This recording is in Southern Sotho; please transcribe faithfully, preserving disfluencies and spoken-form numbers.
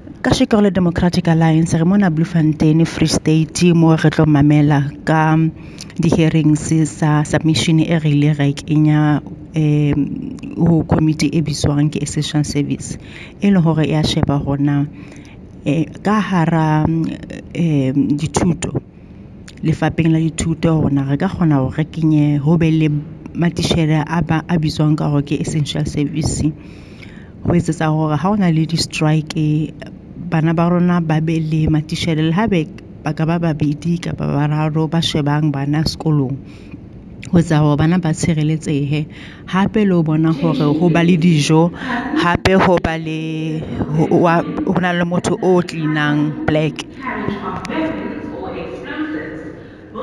Kasheko le Democratic Alliance re mona Bloemfontein Free State mo re tlo mamela ka di hearings sa submission e re ile ra ikenya eh ho committee e bitswang ke Essential Service e le hore ya sheba hona eh ka hara eh dithuto lefapheng la dithuto hona re ka kgona hore re kenye ho be le matitjhere a ba a bitswang ka hore ke Essential Service ho etsetsa hore ha ona le di strike bana ba rona ba be le matitjhere le habe ba ka ba babedi ka ba bararo ba shebang bana sekolong ho etsa hore bana ba tshireletsehe hape le ho bona hore ho ba le dijo hape ho ba le ho na le motho o cleanang black